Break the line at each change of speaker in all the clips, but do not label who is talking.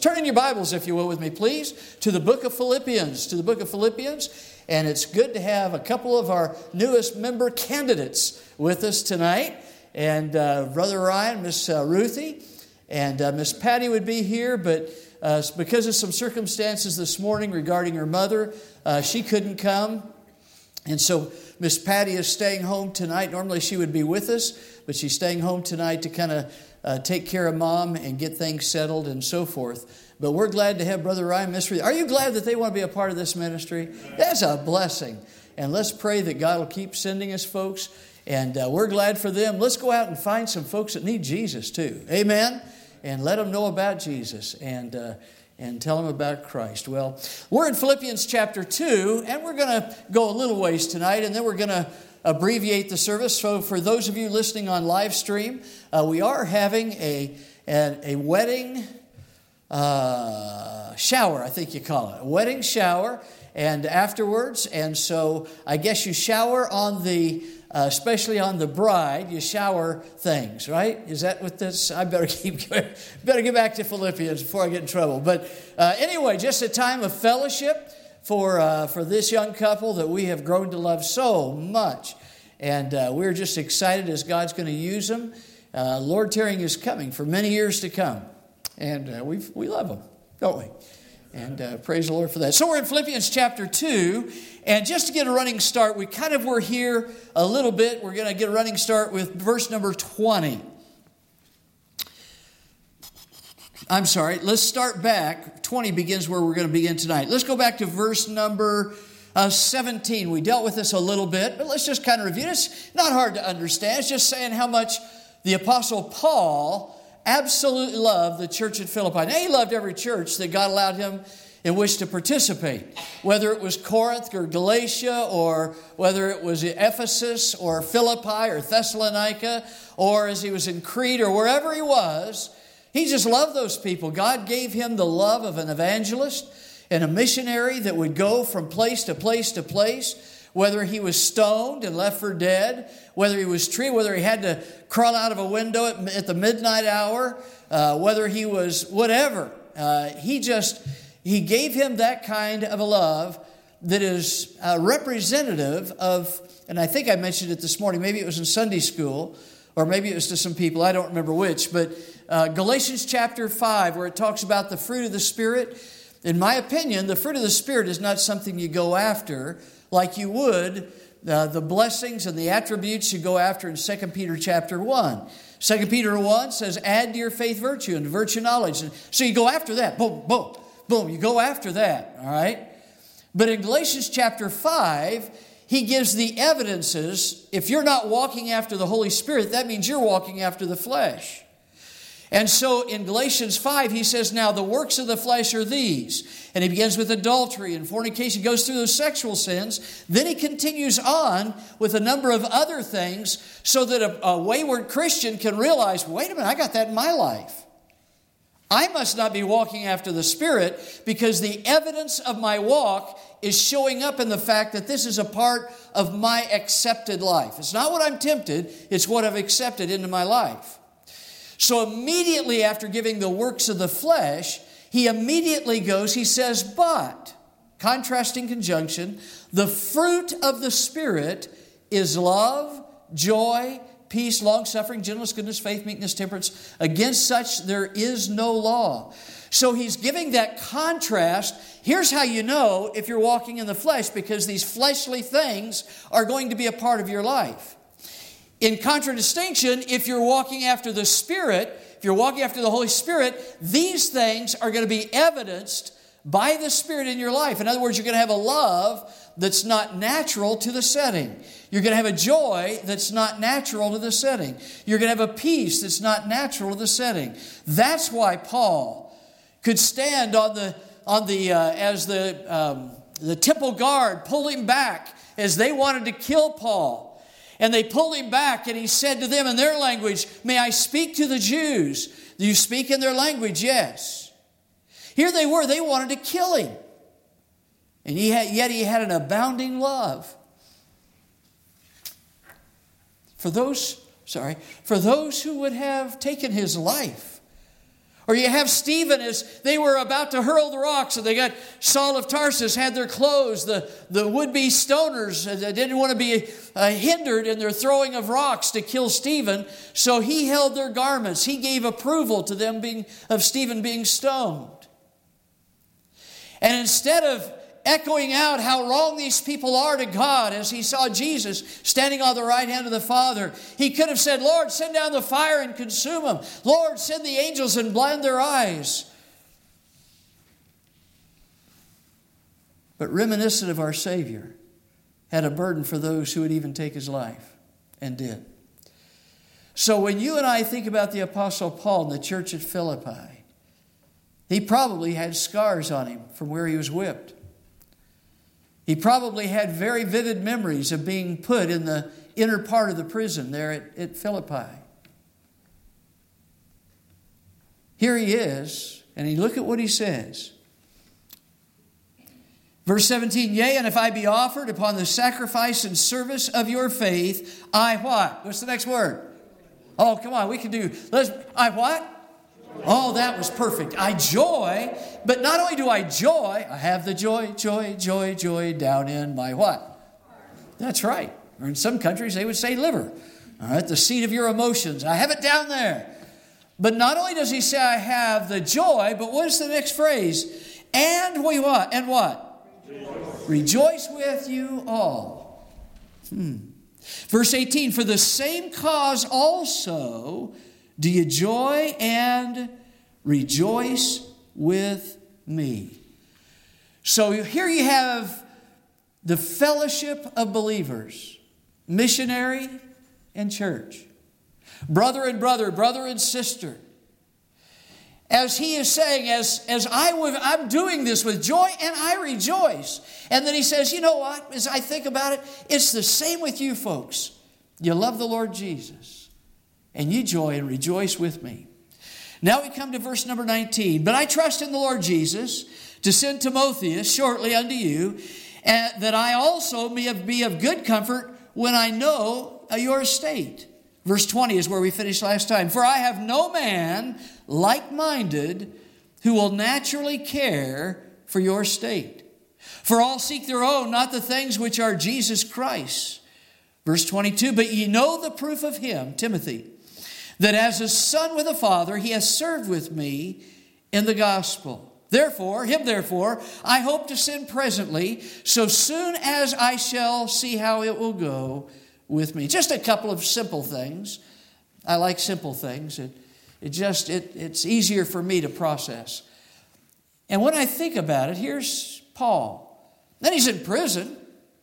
Turn in your Bibles, if you will, with me, please, to the book of Philippians. And it's good to have a couple of our newest member candidates with us tonight. And Brother Ryan, Miss Ruthie, and Miss Patty would be here, but because of some circumstances this morning regarding her mother, she couldn't come. And so Miss Patty is staying home tonight. Normally she would be with us, but she's staying home tonight to kind of take care of Mom and get things settled and so forth. But we're glad to have Brother Ryan, Miss Ruthie. Are you glad that they want to be a part of this ministry? That's a blessing. And let's pray that God will keep sending us folks. And we're glad for them. Let's go out and find some folks that need Jesus too. Amen? And let them know about Jesus and tell them about Christ. Well, we're in Philippians chapter 2, and we're going to go a little ways tonight, and then we're going to abbreviate the service. So for those of you listening on live stream, we are having a wedding shower, I think you call it. A wedding shower, and afterwards. And so I guess you shower on the... especially on the bride, you shower things, right? Is that what this? I better get back to Philippians before I get in trouble. But anyway, just a time of fellowship for this young couple that we have grown to love so much, and we're just excited as God's going to use them. Lord Tarrying is coming for many years to come, and we love them, don't we? And praise the Lord for that. So we're in Philippians chapter 2. And just to get a running start, we kind of were here a little bit. We're going to get a running start with verse number 20. I'm sorry. Let's start back. 20 begins where we're going to begin tonight. Let's go back to verse number 17. We dealt with this a little bit, but let's just kind of review. It's not hard to understand. It's just saying how much the Apostle Paul absolutely loved the church at Philippi. Now, he loved every church that God allowed him in which to participate, whether it was Corinth or Galatia, or whether it was Ephesus or Philippi or Thessalonica, or as he was in Crete or wherever he was. He just loved those people. God gave him the love of an evangelist and a missionary that would go from place to place to place, whether he was stoned and left for dead, whether he was treated, whether he had to crawl out of a window at the midnight hour, whether he was whatever. He gave him that kind of a love that is representative of, and I think I mentioned it this morning, maybe it was in Sunday school, or maybe it was to some people, I don't remember which, but Galatians chapter 5, where it talks about the fruit of the Spirit. In my opinion, the fruit of the Spirit is not something you go after like you would the blessings and the attributes you go after in 2 Peter chapter 1. 2 Peter 1 says, add to your faith virtue, and virtue knowledge. And so you go after that. Boom, boom, boom. You go after that, all right? But in Galatians chapter 5, he gives the evidences. If you're not walking after the Holy Spirit, that means you're walking after the flesh. And so in Galatians 5, he says, now the works of the flesh are these. And he begins with adultery and fornication, goes through those sexual sins. Then he continues on with a number of other things so that a wayward Christian can realize, wait a minute, I got that in my life. I must not be walking after the Spirit because the evidence of my walk is showing up in the fact that this is a part of my accepted life. It's not what I'm tempted, it's what I've accepted into my life. So immediately after giving the works of the flesh, he immediately goes, he says, but, contrasting conjunction, the fruit of the Spirit is love, joy, peace, long-suffering, gentleness, goodness, faith, meekness, temperance. Against such there is no law. So he's giving that contrast. Here's how you know if you're walking in the flesh, because these fleshly things are going to be a part of your life. In contradistinction, if you're walking after the Spirit, if you're walking after the Holy Spirit, these things are going to be evidenced by the Spirit in your life. In other words, you're going to have a love that's not natural to the setting. You're going to have a joy that's not natural to the setting. You're going to have a peace that's not natural to the setting. That's why Paul could stand as the temple guard pulled him back as they wanted to kill Paul. And they pulled him back, and he said to them in their language, may I speak to the Jews? Do you speak in their language? Yes. Here they were, they wanted to kill him. And yet he had an abounding love for those who would have taken his life, Or you have Stephen as they were about to hurl the rocks, and they got Saul of Tarsus had their clothes. The would-be stoners that didn't want to be hindered in their throwing of rocks to kill Stephen, so he held their garments. He gave approval to them of Stephen being stoned. And instead of echoing out how wrong these people are to God as he saw Jesus standing on the right hand of the Father, he could have said, Lord, send down the fire and consume them. Lord, send the angels and blind their eyes. But reminiscent of our Savior, had a burden for those who would even take his life, and did. So when you and I think about the Apostle Paul in the church at Philippi, he probably had scars on him from where he was whipped. He probably had very vivid memories of being put in the inner part of the prison there at Philippi. Here he is, and look at what he says. Verse 17, yea, and if I be offered upon the sacrifice and service of your faith, I what? What's the next word? Oh, come on, we can do, I what? Oh, that was perfect. I joy, but not only do I joy, I have the joy down in my what? That's right. Or in some countries, they would say liver. All right, the seat of your emotions. I have it down there. But not only does he say I have the joy, but what is the next phrase? And we what? And what? Rejoice with you all. Verse 18, for the same cause also do you joy and rejoice with me. So here you have the fellowship of believers, missionary and church, brother and brother, brother and sister. As he is saying, I'm doing this with joy and I rejoice. And then he says, you know what? As I think about it, it's the same with you folks. You love the Lord Jesus. And you joy and rejoice with me. Now we come to verse number 19. But I trust in the Lord Jesus to send Timotheus shortly unto you, that I also may be of good comfort when I know your state. Verse 20 is where we finished last time. For I have no man like-minded who will naturally care for your state. For all seek their own, not the things which are Jesus Christ. Verse 22, but ye know the proof of him, Timothy, that as a son with a father, he has served with me in the gospel. Therefore, I hope to send presently, so soon as I shall see how it will go with me. Just a couple of simple things. I like simple things. It's easier for me to process. And when I think about it, here's Paul. Then he's in prison.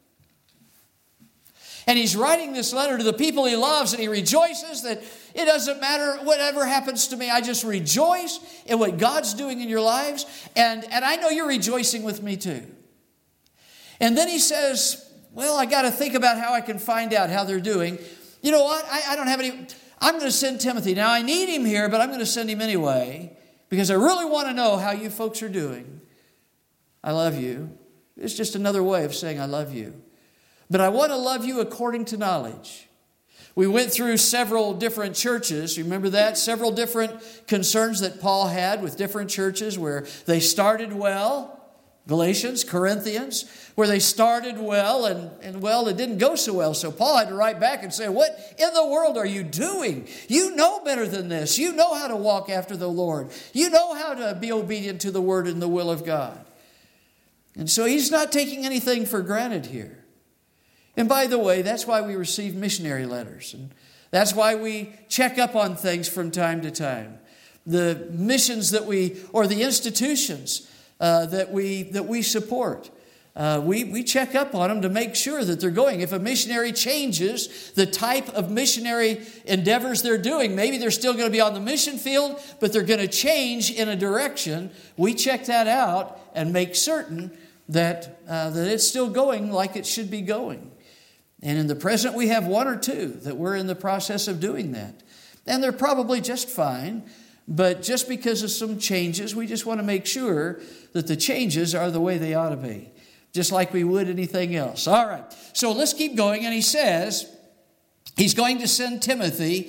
And he's writing this letter to the people he loves, and he rejoices that it doesn't matter whatever happens to me. I just rejoice in what God's doing in your lives. And I know you're rejoicing with me too. And then he says, well, I got to think about how I can find out how they're doing. You know what? I don't have any. I'm going to send Timothy. Now, I need him here, but I'm going to send him anyway because I really want to know how you folks are doing. I love you. It's just another way of saying I love you. But I want to love you according to knowledge. We went through several different churches. Remember that? Several different concerns that Paul had with different churches where they started well. Galatians, Corinthians, where they started well and well, it didn't go so well. So Paul had to write back and say, what in the world are you doing? You know better than this. You know how to walk after the Lord. You know how to be obedient to the word and the will of God. And so he's not taking anything for granted here. And by the way, that's why we receive missionary letters. And that's why we check up on things from time to time. The missions or the institutions that we support. We check up on them to make sure that they're going. If a missionary changes the type of missionary endeavors they're doing, maybe they're still going to be on the mission field, but they're going to change in a direction. We check that out and make certain that it's still going like it should be going. And in the present, we have one or two that we're in the process of doing that. And they're probably just fine. But just because of some changes, we just want to make sure that the changes are the way they ought to be. Just like we would anything else. All right. So let's keep going. And he says he's going to send Timothy.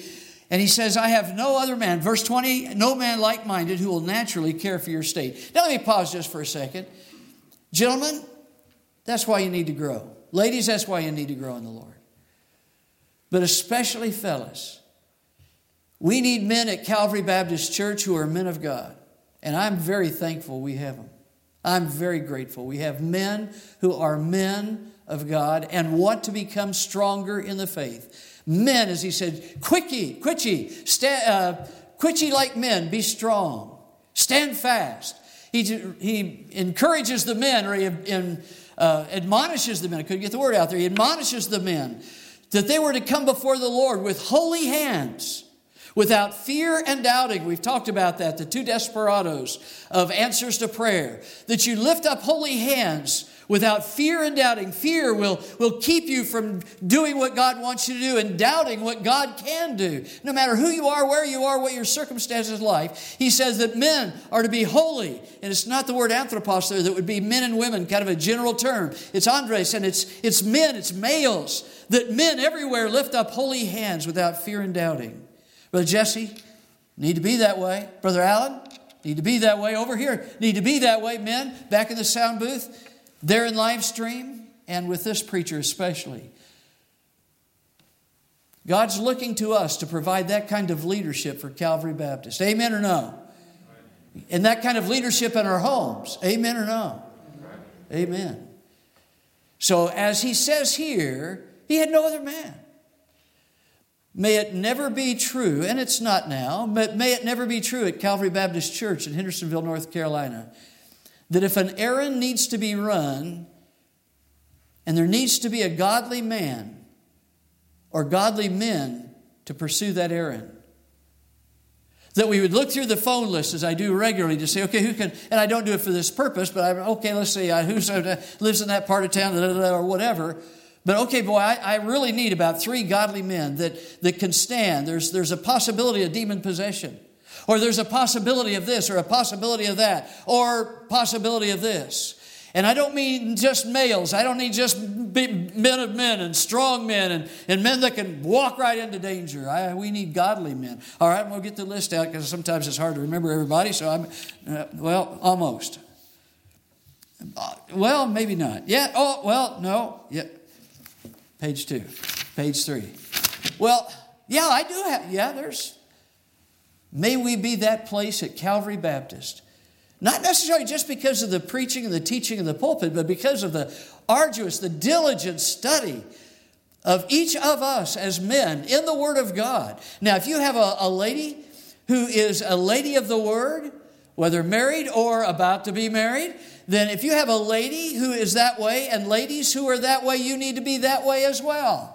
And he says, I have no other man. Verse 20, no man like-minded who will naturally care for your state. Now let me pause just for a second. Gentlemen, that's why you need to grow. Ladies, that's why you need to grow in the Lord. But especially fellas, we need men at Calvary Baptist Church who are men of God. And I'm very thankful we have them. I'm very grateful. We have men who are men of God and want to become stronger in the faith. Men, as he said, quickie like men, be strong. Stand fast. He encourages the men, or he admonishes the men. I couldn't get the word out there. He admonishes the men that they were to come before the Lord with holy hands, without fear and doubting. We've talked about that, the two desperados of answers to prayer. That you lift up holy hands without fear and doubting. Fear will keep you from doing what God wants you to do and doubting what God can do. No matter who you are, where you are, what your circumstances like. He says that men are to be holy. And it's not the word anthropos there that would be men and women, kind of a general term. It's andres, and it's men, it's males. That men everywhere lift up holy hands without fear and doubting. Brother Jesse, need to be that way. Brother Allen, need to be that way. Over here, need to be that way. Men, back in the sound booth, there in live stream, and with this preacher especially. God's looking to us to provide that kind of leadership for Calvary Baptist. Amen or no? And that kind of leadership in our homes. Amen or no? Amen. So as he says here, he had no other man. May it never be true, and it's not now, but may it never be true at Calvary Baptist Church in Hendersonville, North Carolina, that if an errand needs to be run, and there needs to be a godly man or godly men to pursue that errand, that we would look through the phone list, as I do regularly, to say, okay, who can, and I don't do it for this purpose, but let's see, who lives in that part of town, or whatever. But okay, boy, I really need about 3 godly men that can stand. There's a possibility of demon possession. Or there's a possibility of this, or a possibility of that, or possibility of this. And I don't mean just males. I don't need just men of men and strong men and men that can walk right into danger. We need godly men. All right, we'll get the list out because sometimes it's hard to remember everybody. So almost. Well, maybe not. Yeah. Oh, well, no. Yeah. Page 2. Page 3. Well, yeah, I do have. Yeah, there's. May we be that place at Calvary Baptist. Not necessarily just because of the preaching and the teaching in the pulpit, but because of the arduous, the diligent study of each of us as men in the Word of God. Now, if you have a lady who is a lady of the Word, whether married or about to be married, then if you have a lady who is that way, and ladies who are that way, you need to be that way as well.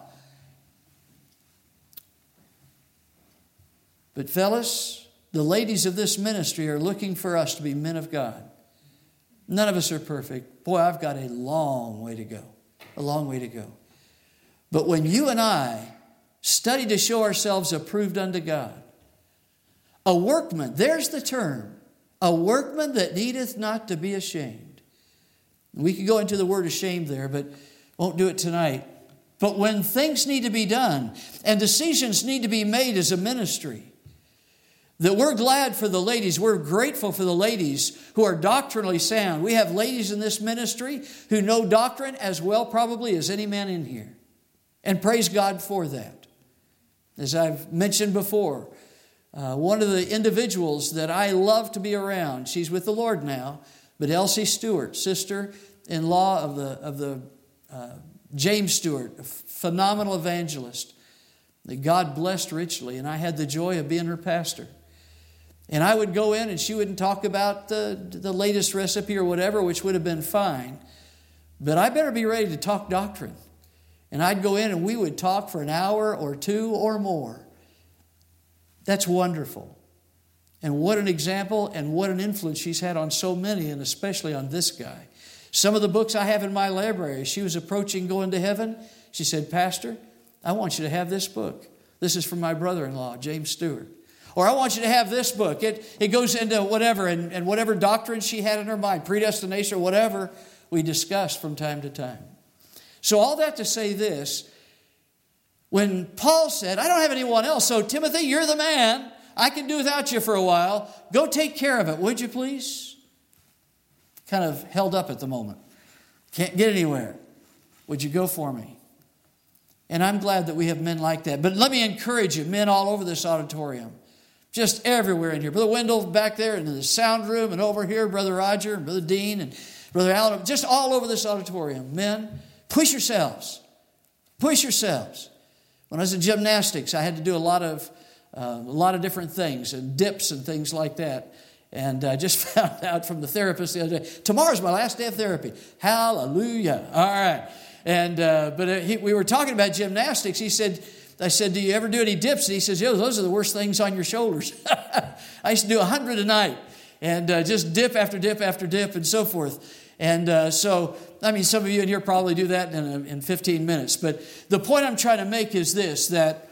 But fellas, the ladies of this ministry are looking for us to be men of God. None of us are perfect. Boy, I've got a long way to go. A long way to go. But when you and I study to show ourselves approved unto God, a workman, there's the term, a workman that needeth not to be ashamed. We could go into the word ashamed there, but won't do it tonight. But when things need to be done and decisions need to be made as a ministry, that we're glad for the ladies, we're grateful for the ladies who are doctrinally sound. We have ladies in this ministry who know doctrine as well probably as any man in here. And praise God for that. As I've mentioned before, one of the individuals that I love to be around, she's with the Lord now, but Elsie Stewart, sister-in-law of the James Stewart, a phenomenal evangelist that God blessed richly, and I had the joy of being her pastor. And I would go in and she wouldn't talk about the latest recipe or whatever, which would have been fine. But I better be ready to talk doctrine. And I'd go in and we would talk for an hour or 2 or more. That's wonderful. And what an example and what an influence she's had on so many, and especially on this guy. Some of the books I have in my library, she was approaching going to heaven. She said, Pastor, I want you to have this book. This is from my brother-in-law, James Stewart. Or I want you to have this book. It goes into whatever, and whatever doctrine she had in her mind, predestination or whatever, we discuss from time to time. So all that to say this, When Paul said, I don't have anyone else, so Timothy, you're the man. I can do without you for a while. Go take care of it, would you please? Kind of held up at the moment. Can't get anywhere. Would you go for me? And I'm glad that we have men like that. But let me encourage you, men all over this auditorium. Just everywhere in here. Brother Wendell back there in the sound room, and over here, Brother Roger and Brother Dean and Brother Allen. Just all over this auditorium. Men, push yourselves. Push yourselves. When I was in gymnastics, I had to do a lot of different things, and dips and things like that. And I just found out from the therapist the other day, tomorrow's my last day of therapy. Hallelujah. All right. And we were talking about gymnastics. I said, do you ever do any dips? And he says, those are the worst things on your shoulders. I used to do 100 a night, and just dip after dip after dip and so forth. And some of you in here probably do that in 15 minutes. But the point I'm trying to make is this, that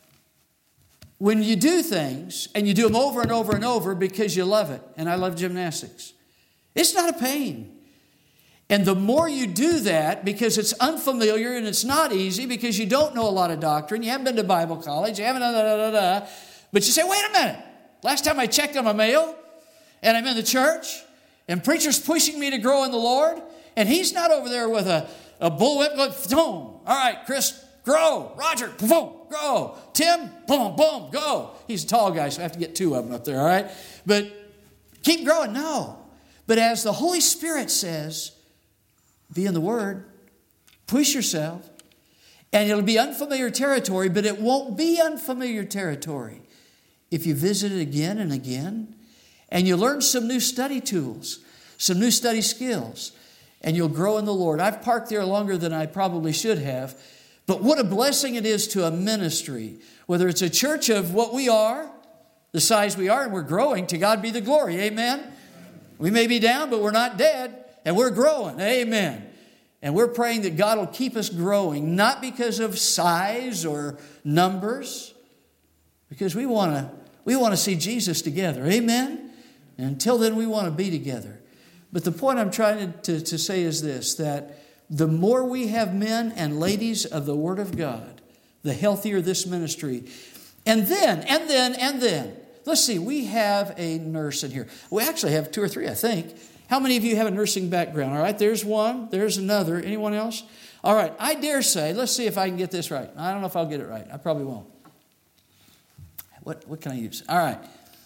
when you do things, and you do them over and over and over because you love it, and I love gymnastics, it's not a pain. And the more you do that, because it's unfamiliar and it's not easy, because you don't know a lot of doctrine, you haven't been to Bible college, you haven't but you say, wait a minute, last time I checked on my mail, and I'm in the church, and preacher's pushing me to grow in the Lord, and he's not over there with a bullwhip going, boom. All right, Chris, grow. Roger, boom, grow. Tim, boom, boom, go. He's a tall guy, so I have to get two of them up there, all right? But keep growing, no. But as the Holy Spirit says, be in the Word, push yourself, and it'll be unfamiliar territory, but it won't be unfamiliar territory if you visit it again and again, and you learn some new study tools, some new study skills, and you'll grow in the Lord. I've parked there longer than I probably should have, but what a blessing it is to a ministry, whether it's a church of what we are, the size we are, and we're growing, to God be the glory, amen? We may be down, but we're not dead, and we're growing, amen. And we're praying that God will keep us growing, not because of size or numbers, because we want to see Jesus together, amen? And until then, we want to be together. But the point I'm trying to say is this, that the more we have men and ladies of the Word of God, the healthier this ministry. And then, let's see, we have a nurse in here. We actually have two or three, I think. How many of you have a nursing background? All right, there's one, there's another. Anyone else? All right, I dare say, let's see if I can get this right. I don't know if I'll get it right. I probably won't. What can I use? All right.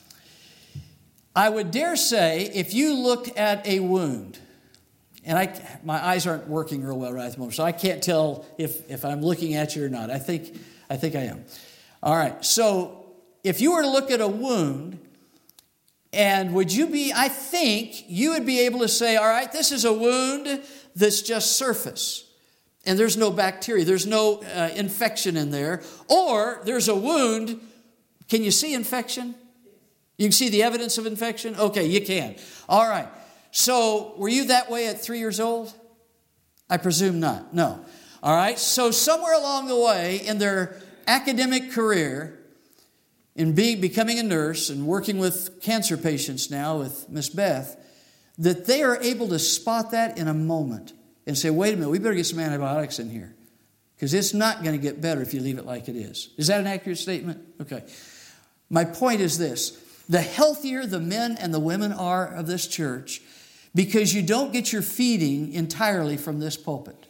I would dare say, if you looked at a wound, and my eyes aren't working real well right at the moment, so I can't tell if I'm looking at you or not. I think I am. All right, so if you were to look at a wound, and I think you would be able to say, all right, this is a wound that's just surface, and there's no bacteria, there's no infection in there, or there's a wound. Can you see infection? You can see the evidence of infection? Okay, you can. All right. So, were you that way at 3 years old? I presume not. No. All right. So, somewhere along the way in their academic career, in becoming a nurse and working with cancer patients now with Miss Beth, that they are able to spot that in a moment and say, wait a minute, we better get some antibiotics in here because it's not going to get better if you leave it like it is. Is that an accurate statement? Okay. My point is this. The healthier the men and the women are of this church, because you don't get your feeding entirely from this pulpit.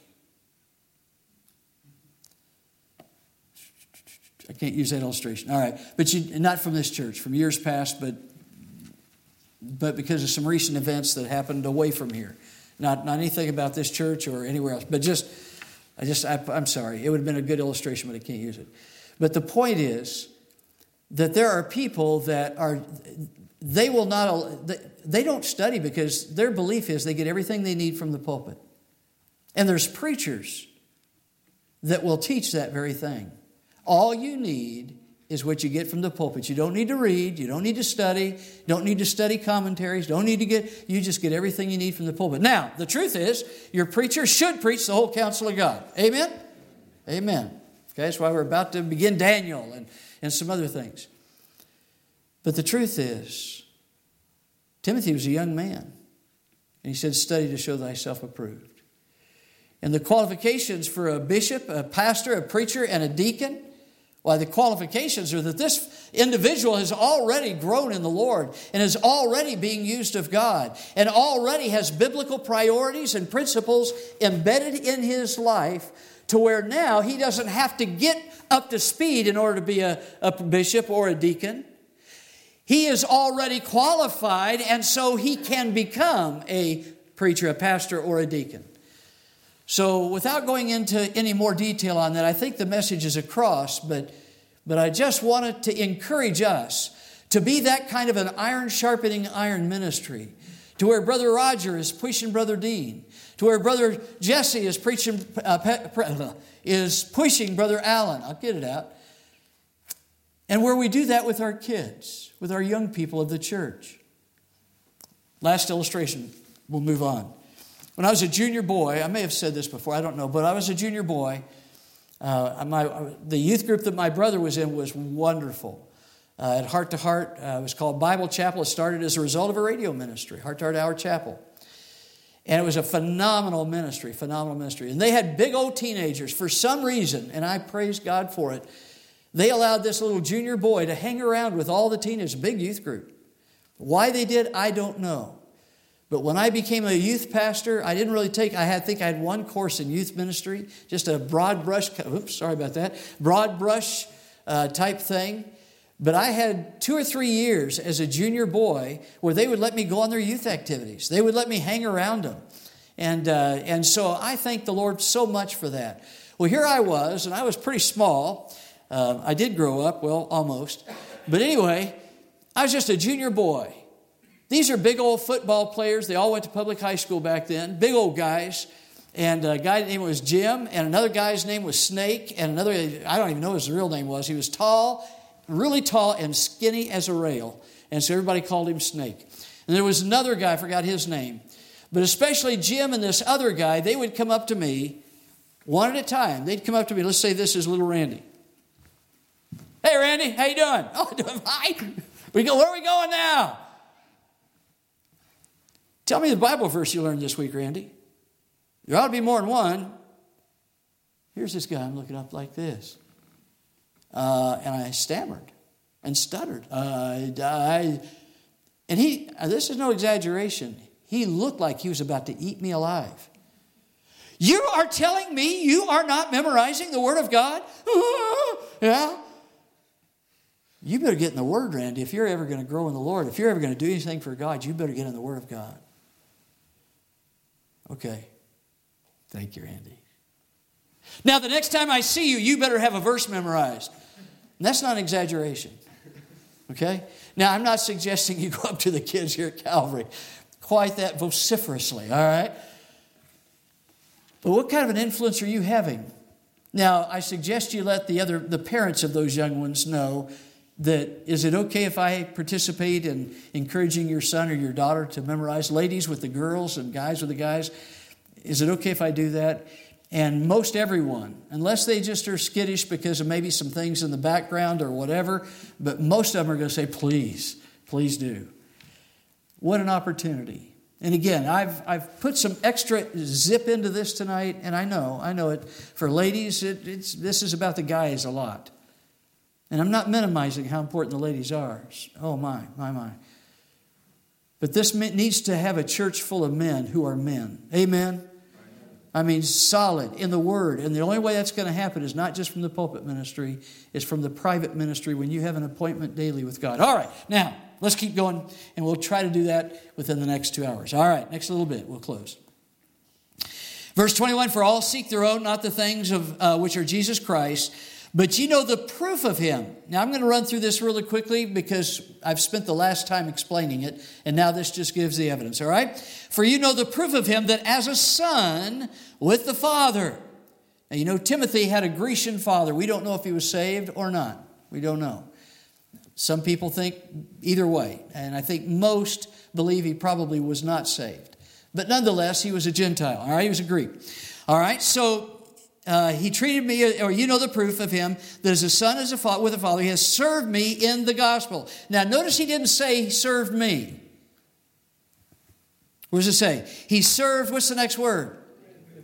I can't use that illustration. All right. But not from this church, from years past, but because of some recent events that happened away from here. Not anything about this church or anywhere else. But I'm sorry. It would have been a good illustration, but I can't use it. But the point is that there are people that they don't study because their belief is they get everything they need from the pulpit. And there's preachers that will teach that very thing. All you need is what you get from the pulpit. You don't need to read. You don't need to study. Don't need to study commentaries. You just get everything you need from the pulpit. Now, the truth is, your preacher should preach the whole counsel of God. Amen? Amen. Okay, that's why we're about to begin Daniel and some other things. But the truth is, Timothy was a young man. And he said, study to show thyself approved. And the qualifications for a bishop, a pastor, a preacher, and a deacon, why, the qualifications are that this individual has already grown in the Lord and is already being used of God and already has biblical priorities and principles embedded in his life to where now he doesn't have to get up to speed in order to be a bishop or a deacon. He is already qualified, and so he can become a preacher, a pastor, or a deacon. So without going into any more detail on that, I think the message is across, but I just wanted to encourage us to be that kind of an iron sharpening iron ministry, to where Brother Roger is pushing Brother Dean, to where Brother Jesse is pushing Brother Allen. I'll get it out. And where we do that with our kids, with our young people of the church. Last illustration, we'll move on. When I was a junior boy, I may have said this before, I don't know, but I was a junior boy. The youth group that my brother was in was wonderful. At Heart to Heart, it was called Bible Chapel. It started as a result of a radio ministry, Heart to Heart Hour Chapel. And it was a phenomenal ministry. And they had big old teenagers for some reason, and I praise God for it. They allowed this little junior boy to hang around with all the teenagers, a big youth group. Why they did, I don't know. But when I became a youth pastor, I didn't really I had one course in youth ministry, just a broad brush type thing. But I had 2 or 3 years as a junior boy where they would let me go on their youth activities. They would let me hang around them. And so I thank the Lord so much for that. Well, here I was, and I was pretty small. I did grow up, well, almost. But anyway, I was just a junior boy. These are big old football players. They all went to public high school back then. Big old guys. And a guy's name was Jim. And another guy's name was Snake. And another, I don't even know what his real name was. He was tall, really tall and skinny as a rail. And so everybody called him Snake. And there was another guy, I forgot his name. But especially Jim and this other guy, they would come up to me one at a time. They'd come up to me. Let's say this is little Randy. Hey, Randy, how you doing? Oh, doing fine. Where are we going now? Tell me the Bible verse you learned this week, Randy. There ought to be more than one. Here's this guy I'm looking up like this. And I stammered and stuttered. And this is no exaggeration, he looked like he was about to eat me alive. You are telling me you are not memorizing the Word of God? Yeah. You better get in the Word, Randy. If you're ever going to grow in the Lord, if you're ever going to do anything for God, you better get in the Word of God. Okay. Thank you, Randy. Now, the next time I see you, you better have a verse memorized. And that's not an exaggeration. Okay? Now, I'm not suggesting you go up to the kids here at Calvary quite that vociferously, all right? But what kind of an influence are you having? Now, I suggest you let the parents of those young ones know that, is it okay if I participate in encouraging your son or your daughter to memorize? Ladies with the girls and guys with the guys. Is it okay if I do that? And most everyone, unless they just are skittish because of maybe some things in the background or whatever, but most of them are going to say, please, please do. What an opportunity. And again, I've put some extra zip into this tonight, and I know it. For ladies, this is about the guys a lot. And I'm not minimizing how important the ladies are. Oh, my. But this needs to have a church full of men who are men. Amen? I mean, solid in the Word. And the only way that's going to happen is not just from the pulpit ministry. It's from the private ministry when you have an appointment daily with God. All right, now, let's keep going. And we'll try to do that within the next 2 hours. All right, next little bit, we'll close. Verse 21, for all seek their own, not the things of which are Jesus Christ. But ye know the proof of him. Now, I'm going to run through this really quickly because I've spent the last time explaining it, and now this just gives the evidence, all right? For you know the proof of him that as a son with the Father. Now, you know, Timothy had a Grecian father. We don't know if he was saved or not. We don't know. Some people think either way, and I think most believe he probably was not saved. But nonetheless, he was a Gentile, all right? He was a Greek. All right, so he treated me, or you know the proof of him, that as a son with a father, he has served me in the gospel. Now, notice he didn't say he served me. What does it say? He served, what's the next word?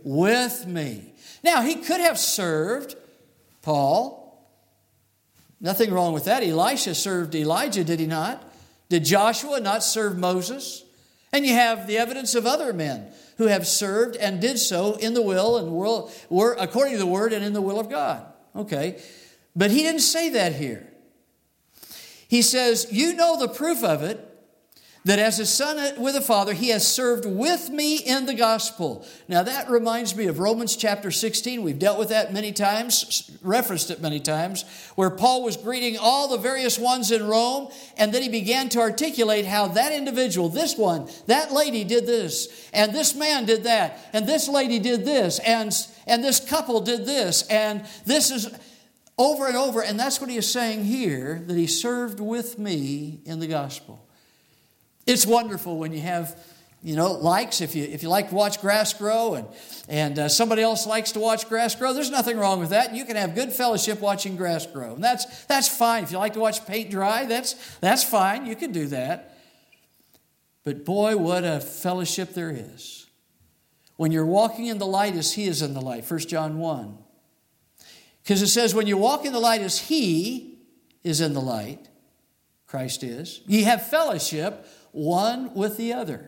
with me. Now, he could have served Paul. Nothing wrong with that. Elisha served Elijah, did he not? Did Joshua not serve Moses? And you have the evidence of other men who have served and did so in the will and were according to the word and in the will of God. Okay. But he didn't say that here. He says, you know the proof of it, that as a son with a father, he has served with me in the gospel. Now that reminds me of Romans chapter 16. We've dealt with that many times, referenced it many times, where Paul was greeting all the various ones in Rome, and then he began to articulate how that individual, this one, that lady did this, and this man did that, and this lady did this, and this couple did this, and this is over and over. And that's what he is saying here, that he served with me in the gospel. It's wonderful when you have, likes. If you like to watch grass grow and somebody else likes to watch grass grow, there's nothing wrong with that. You can have good fellowship watching grass grow. And that's fine. If you like to watch paint dry, that's fine. You can do that. But boy, what a fellowship there is. When you're walking in the light as he is in the light, 1 John 1. Because it says, when you walk in the light as he is in the light, Christ is, ye have fellowship one with the other.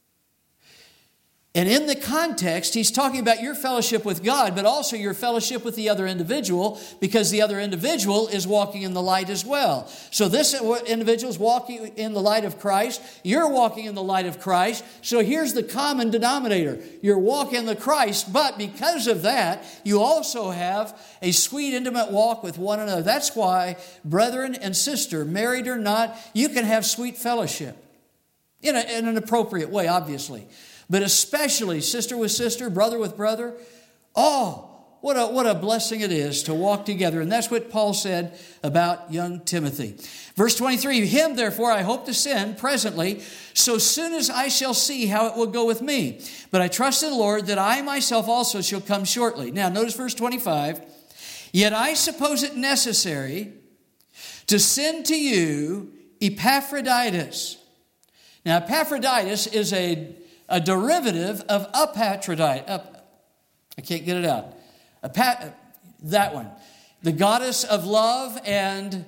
And in the context, he's talking about your fellowship with God, but also your fellowship with the other individual, because the other individual is walking in the light as well. So this individual is walking in the light of Christ. You're walking in the light of Christ. So here's the common denominator. You're walking in the Christ, but because of that, you also have a sweet, intimate walk with one another. That's why, brethren and sister, married or not, you can have sweet fellowship in an appropriate way, obviously. But especially sister with sister, brother with brother. Oh, what a blessing it is to walk together. And that's what Paul said about young Timothy. Verse 23, him therefore I hope to send presently, so soon as I shall see how it will go with me. But I trust in the Lord that I myself also shall come shortly. Now notice verse 25. Yet I suppose it necessary to send to you Epaphroditus. Now Epaphroditus is a derivative of Apaphrodite. I can't get it out. That one. The goddess of love and...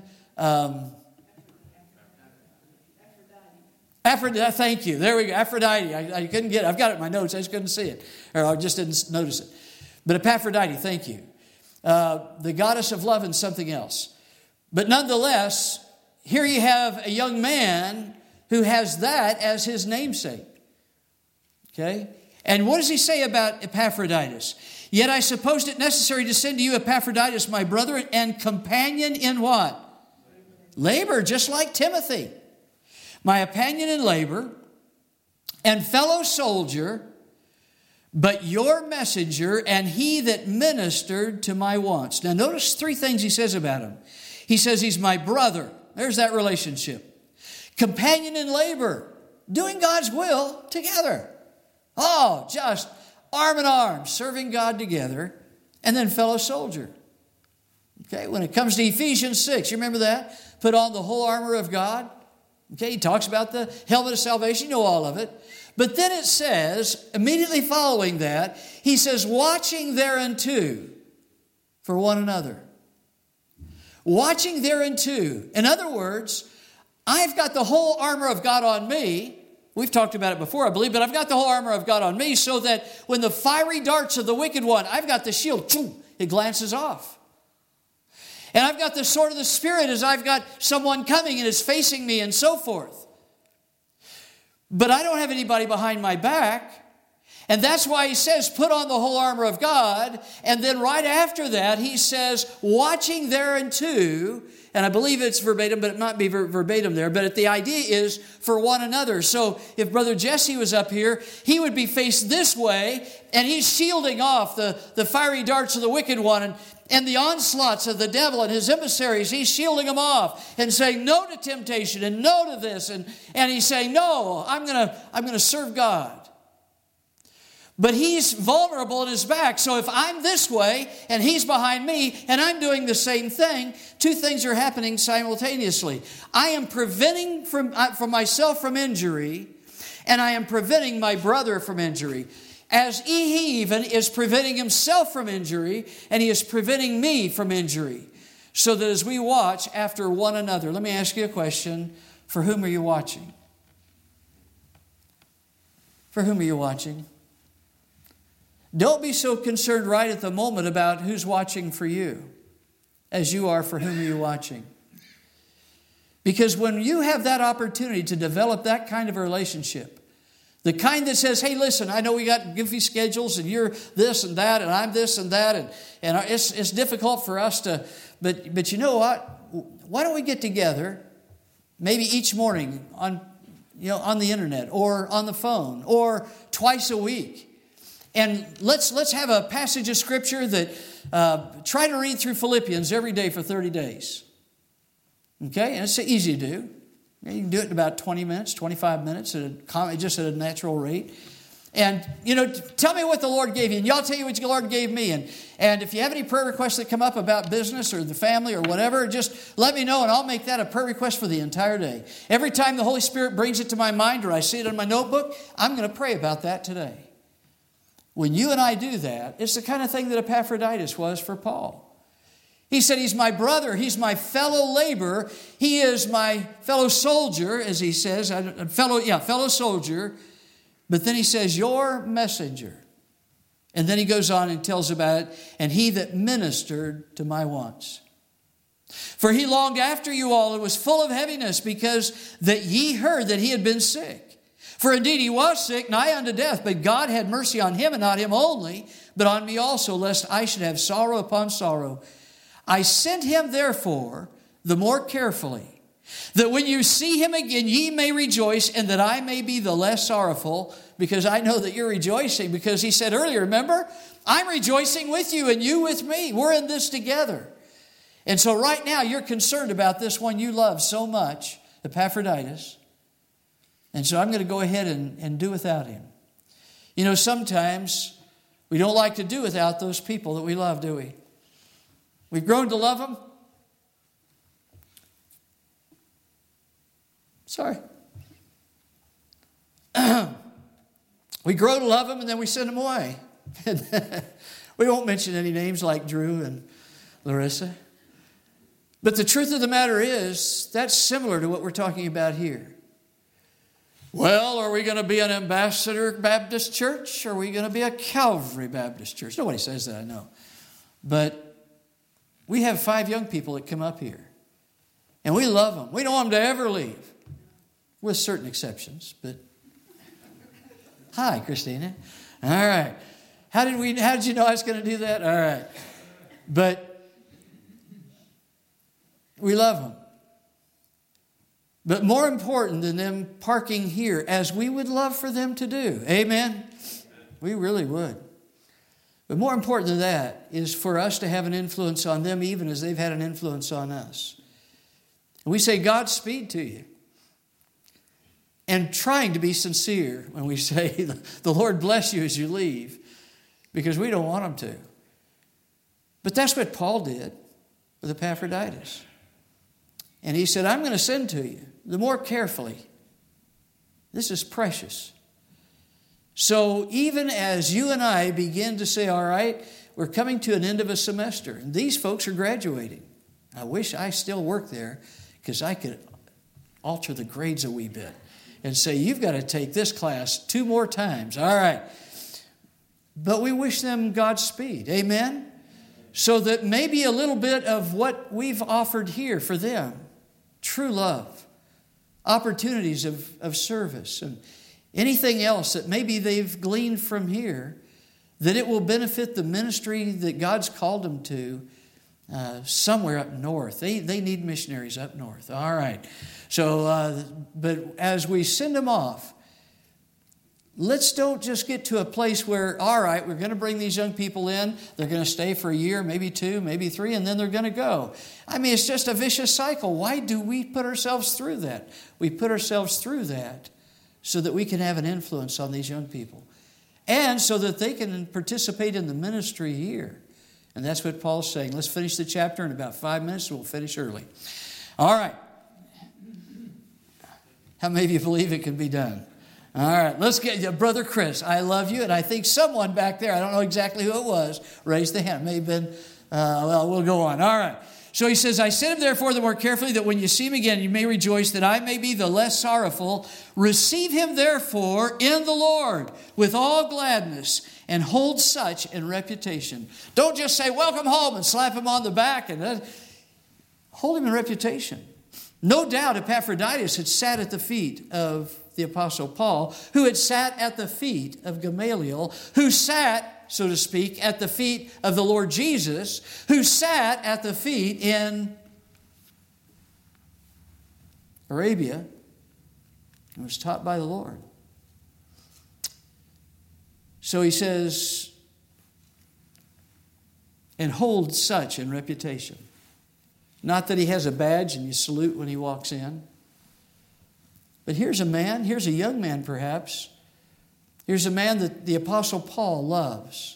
Aphrodite. Thank you. There we go. Aphrodite. I couldn't get it. I've got it in my notes. I just couldn't see it. Or I just didn't notice it. But Apaphrodite, thank you. The goddess of love and something else. But nonetheless, here you have a young man who has that as his namesake. Okay? And what does he say about Epaphroditus? Yet I supposed it necessary to send to you Epaphroditus, my brother and companion in what? Labor, just like Timothy. My companion in labor and fellow soldier, but your messenger and he that ministered to my wants. Now notice three things he says about him. He says he's my brother. There's that relationship. Companion in labor, doing God's will together. Oh, just arm in arm, serving God together. And then fellow soldier. Okay, when it comes to Ephesians 6, you remember that? Put on the whole armor of God. Okay, he talks about the helmet of salvation. You know all of it. But then it says, immediately following that, he says, watching thereunto for one another. Watching thereunto. In other words, I've got the whole armor of God on me. We've talked about it before, I believe, but I've got the whole armor of God on me so that when the fiery darts of the wicked one, I've got the shield, it glances off. And I've got the sword of the Spirit as I've got someone coming and is facing me and so forth. But I don't have anybody behind my back. And that's why he says, put on the whole armor of God. And then right after that, he says, watching thereunto. And I believe it's verbatim, but it might be verbatim there. But the idea is for one another. So if Brother Jesse was up here, he would be faced this way, and he's shielding off the fiery darts of the wicked one and the onslaughts of the devil and his emissaries. He's shielding them off and saying no to temptation and no to this. And he's saying, no, I'm gonna serve God. But he's vulnerable in his back. So if I'm this way and he's behind me and I'm doing the same thing, two things are happening simultaneously. I am preventing from myself from injury, and I am preventing my brother from injury. as he even is preventing himself from injury, and he is preventing me from injury, so that as we watch after one another. Let me ask you a question. For whom are you watching? For whom are you watching? Don't be so concerned right at the moment about who's watching for you as you are for whom are you watching. Because when you have that opportunity to develop that kind of a relationship, the kind that says, hey, listen, I know we got goofy schedules and you're this and that and I'm this and that and it's difficult for us to, but you know what? Why don't we get together maybe each morning on the internet or on the phone or twice a week. And let's have a passage of Scripture that try to read through Philippians every day for 30 days. Okay? And it's easy to do. You can do it in about 20 minutes, 25 minutes, just at a natural rate. And, tell me what the Lord gave you. And y'all tell you what the Lord gave me. And if you have any prayer requests that come up about business or the family or whatever, just let me know and I'll make that a prayer request for the entire day. Every time the Holy Spirit brings it to my mind or I see it in my notebook, I'm going to pray about that today. When you and I do that, it's the kind of thing that Epaphroditus was for Paul. He said, he's my brother, he's my fellow laborer, he is my fellow soldier, as he says, fellow soldier. But then he says, your messenger. And then he goes on and tells about it, and he that ministered to my wants. For he longed after you all and was full of heaviness, because that ye heard that he had been sick. For indeed he was sick, nigh unto death, but God had mercy on him, and not him only, but on me also, lest I should have sorrow upon sorrow. I sent him therefore the more carefully, that when you see him again, ye may rejoice, and that I may be the less sorrowful, because I know that you're rejoicing. Because he said earlier, remember, I'm rejoicing with you and you with me. We're in this together. And so right now you're concerned about this one you love so much, Epaphroditus. And so I'm going to go ahead and do without him. Sometimes we don't like to do without those people that we love, do we? We've grown to love them. Sorry. We grow to love them and then we send them away. We won't mention any names like Drew and Larissa. But the truth of the matter is, that's similar to what we're talking about here. Well, are we going to be an Ambassador Baptist Church? Or are we going to be a Calvary Baptist Church? Nobody says that, I know. But we have 5 young people that come up here. And we love them. We don't want them to ever leave. With certain exceptions, but... Hi, Christina. All right. How did you know I was going to do that? All right. But we love them. But more important than them parking here, as we would love for them to do. Amen? We really would. But more important than that is for us to have an influence on them, even as they've had an influence on us. And we say, Godspeed to you. And trying to be sincere when we say, the Lord bless you as you leave, because we don't want them to. But that's what Paul did with Epaphroditus. And he said, I'm going to send to you the more carefully. This is precious. So even as you and I begin to say, all right, we're coming to an end of a semester, and these folks are graduating. I wish I still worked there, because I could alter the grades a wee bit and say, you've got to take this class 2 more times. All right. But we wish them Godspeed. Amen? So that maybe a little bit of what we've offered here for them, true love, opportunities of service, and anything else that maybe they've gleaned from here, that it will benefit the ministry that God's called them to somewhere up north. They need missionaries up north. All right. So, but as we send them off, let's don't just get to a place where, all right, we're going to bring these young people in. They're going to stay for a year, maybe 2, maybe 3, and then they're going to go. I mean, it's just a vicious cycle. Why do we put ourselves through that? We put ourselves through that so that we can have an influence on these young people, and so that they can participate in the ministry here. And that's what Paul's saying. Let's finish the chapter in about 5 minutes, and we'll finish early. All right. How many of you believe it can be done? All right, let's get Brother Chris. I love you, and I think someone back there, I don't know exactly who it was, raised the hand. It may have been, we'll go on. All right. So he says, I sent him therefore the more carefully, that when you see him again, you may rejoice, that I may be the less sorrowful. Receive him therefore in the Lord with all gladness, and hold such in reputation. Don't just say, welcome home, and slap him on the back. And hold him in reputation. No doubt Epaphroditus had sat at the feet of the Apostle Paul, who had sat at the feet of Gamaliel, who sat, so to speak, at the feet of the Lord Jesus, who sat at the feet in Arabia and was taught by the Lord. So he says, and hold such in reputation. Not that he has a badge and you salute when he walks in. But here's a man, here's a young man perhaps. Here's a man that the Apostle Paul loves.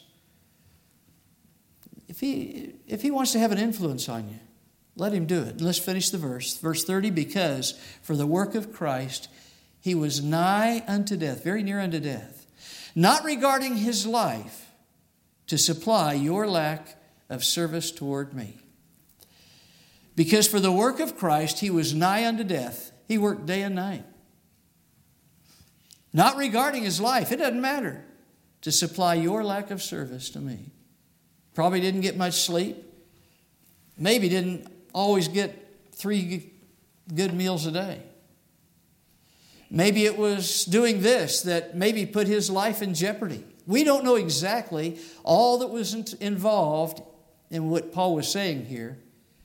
If he wants to have an influence on you, let him do it. And let's finish the verse. Verse 30, because for the work of Christ, he was nigh unto death, very near unto death, not regarding his life to supply your lack of service toward me. Because for the work of Christ, he was nigh unto death. He worked day and night. Not regarding his life, it doesn't matter, to supply your lack of service to me. Probably didn't get much sleep. Maybe didn't always get 3 good meals a day. Maybe it was doing this that maybe put his life in jeopardy. We don't know exactly all that was involved in what Paul was saying here.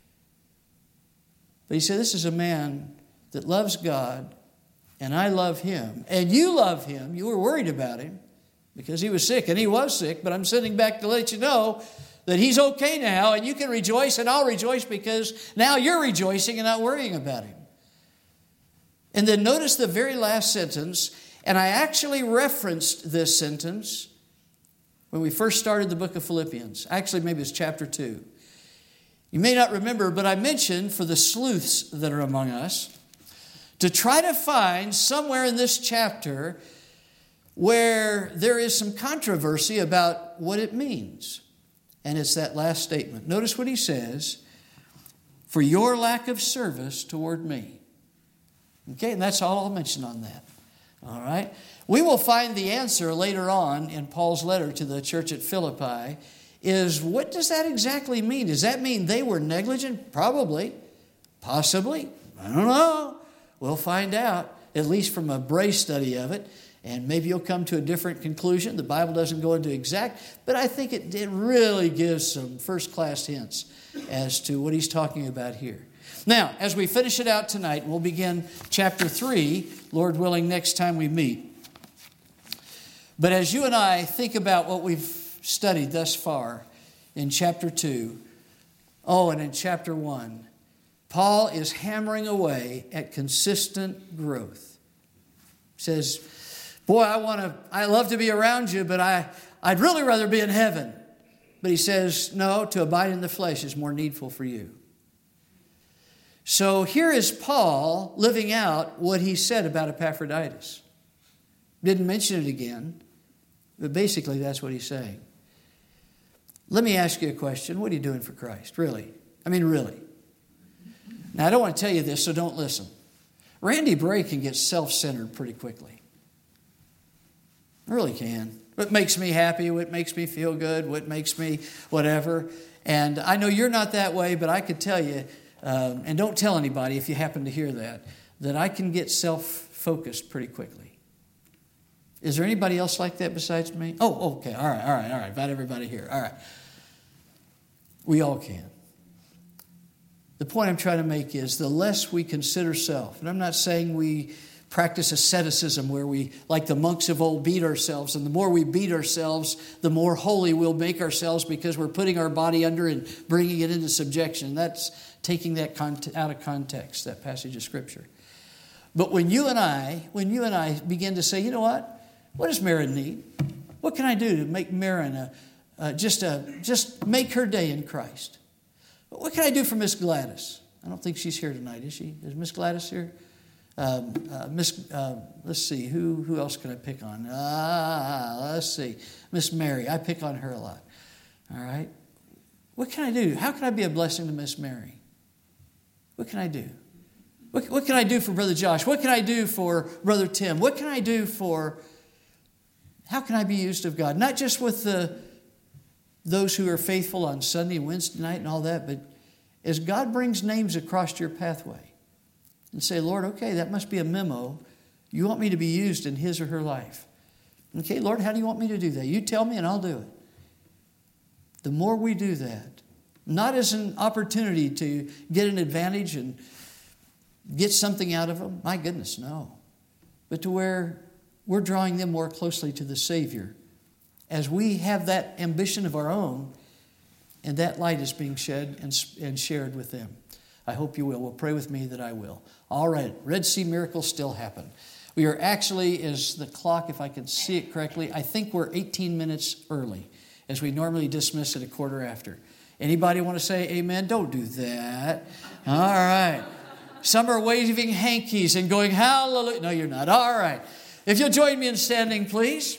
But he said, this is a man that loves God, and I love him, and you love him. You were worried about him because he was sick, and he was sick, but I'm sending back to let you know that he's okay now, and you can rejoice, and I'll rejoice because now you're rejoicing and not worrying about him. And then notice the very last sentence, and I actually referenced this sentence when we first started the book of Philippians. Actually, maybe it's chapter 2. You may not remember, but I mentioned for the sleuths that are among us to try to find somewhere in this chapter where there is some controversy about what it means. And it's that last statement. Notice what he says, for your lack of service toward me. Okay, and that's all I'll mention on that. All right? We will find the answer later on in Paul's letter to the church at Philippi is, what does that exactly mean? Does that mean they were negligent? Probably. Possibly. I don't know. We'll find out, at least from a Bray study of it. And maybe you'll come to a different conclusion. The Bible doesn't go into exact, but I think it really gives some first-class hints as to what he's talking about here. Now, as we finish it out tonight, we'll begin chapter 3, Lord willing, next time we meet. But as you and I think about what we've studied thus far in chapter 2, and in chapter 1, Paul is hammering away at consistent growth. He says, boy, I love to be around you, but I'd really rather be in heaven. But he says, no, to abide in the flesh is more needful for you. So here is Paul living out what he said about Epaphroditus. Didn't mention it again, but basically that's what he's saying. Let me ask you a question. What are you doing for Christ? Really? I mean, really. Now, I don't want to tell you this, so don't listen. Randy Bray can get self-centered pretty quickly. I really can. What makes me happy, what makes me feel good, what makes me whatever. And I know you're not that way, but I could tell you, and don't tell anybody if you happen to hear that I can get self-focused pretty quickly. Is there anybody else like that besides me? Oh, okay. All right. About everybody here. All right. We all can. The point I'm trying to make is the less we consider self, and I'm not saying we practice asceticism where we, like the monks of old, beat ourselves, and the more we beat ourselves, the more holy we'll make ourselves because we're putting our body under and bringing it into subjection. That's taking that out of context, that passage of Scripture. But when you and I begin to say, you know what does Marin need? What can I do to make Marin just make her day in Christ? What can I do for Miss Gladys? I don't think she's here tonight, is she? Is Miss Gladys here? Let's see, who else can I pick on? Let's see, Miss Mary. I pick on her a lot. All right. What can I do? How can I be a blessing to Miss Mary? What can I do? What can I do for Brother Josh? What can I do for Brother Tim? What can I do how can I be used of God? Not just with those who are faithful on Sunday and Wednesday night and all that, but as God brings names across your pathway and say, Lord, okay, that must be a memo. You want me to be used in his or her life. Okay, Lord, how do you want me to do that? You tell me and I'll do it. The more we do that, not as an opportunity to get an advantage and get something out of them, my goodness, no. But to where we're drawing them more closely to the Savior as we have that ambition of our own, and that light is being shed and shared with them. I hope you will. Well, pray with me that I will. All right, Red Sea miracles still happen. We are actually, as the clock, if I can see it correctly, I think we're 18 minutes early, as we normally dismiss at 1:15. Anybody want to say amen? Don't do that. All right. Some are waving hankies and going, hallelujah. No, you're not. All right. If you'll join me in standing, please.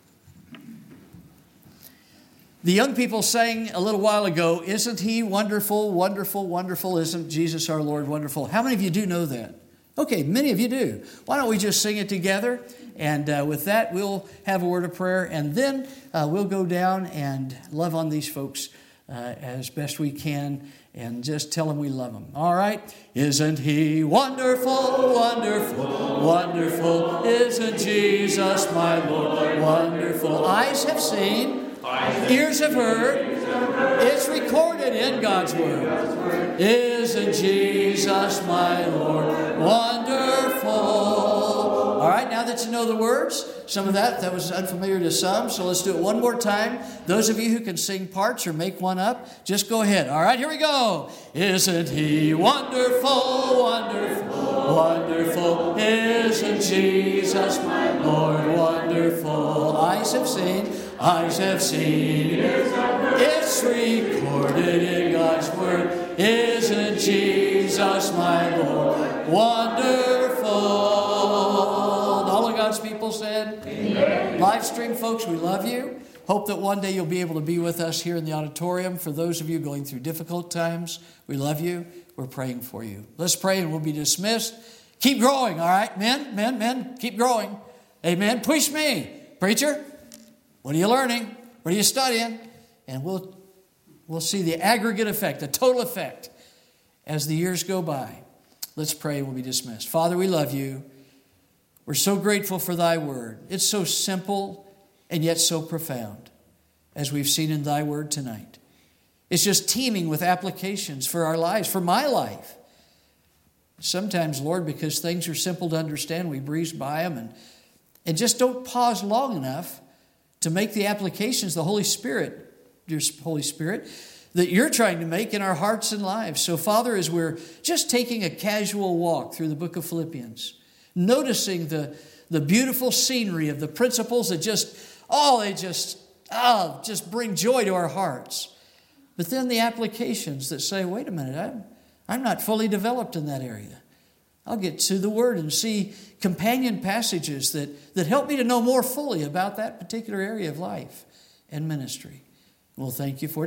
The young people sang a little while ago, isn't he wonderful, wonderful, wonderful? Isn't Jesus our Lord wonderful? How many of you do know that? Okay, many of you do. Why don't we just sing it together? And with that, we'll have a word of prayer, and then we'll go down and love on these folks as best we can and just tell them we love them. All right? Isn't he wonderful, wonderful, wonderful? Isn't Jesus my Lord wonderful? Eyes have seen, ears have heard, it's recorded in God's Word. Isn't Jesus my Lord wonderful? All right, now that you know the words, some of that was unfamiliar to some, so let's do it one more time. Those of you who can sing parts or make one up, just go ahead. All right, here we go. Isn't he wonderful, wonderful, wonderful? Isn't Jesus my Lord wonderful? Eyes have seen, it's recorded in God's Word. Isn't Jesus my Lord wonderful? All of God's people said, amen. Live stream folks, we love you. Hope that one day you'll be able to be with us here in the auditorium. For those of you going through difficult times, we love you. We're praying for you. Let's pray and we'll be dismissed. Keep growing, all right? Men, keep growing. Amen. Push me. Preacher, what are you learning? What are you studying? And we'll see the aggregate effect, the total effect as the years go by. Let's pray and we'll be dismissed. Father, we love you. We're so grateful for thy word. It's so simple and yet so profound, as we've seen in thy word tonight. It's just teeming with applications for our lives, for my life. Sometimes, Lord, because things are simple to understand, we breeze by them and just don't pause long enough to make the applications the Holy Spirit, your Holy Spirit, that you're trying to make in our hearts and lives. So, Father, as we're just taking a casual walk through the book of Philippians, noticing the beautiful scenery of the principles that just bring joy to our hearts. But then the applications that say, wait a minute, I'm not fully developed in that area. I'll get to the Word and see companion passages that help me to know more fully about that particular area of life and ministry. Well, thank you for it.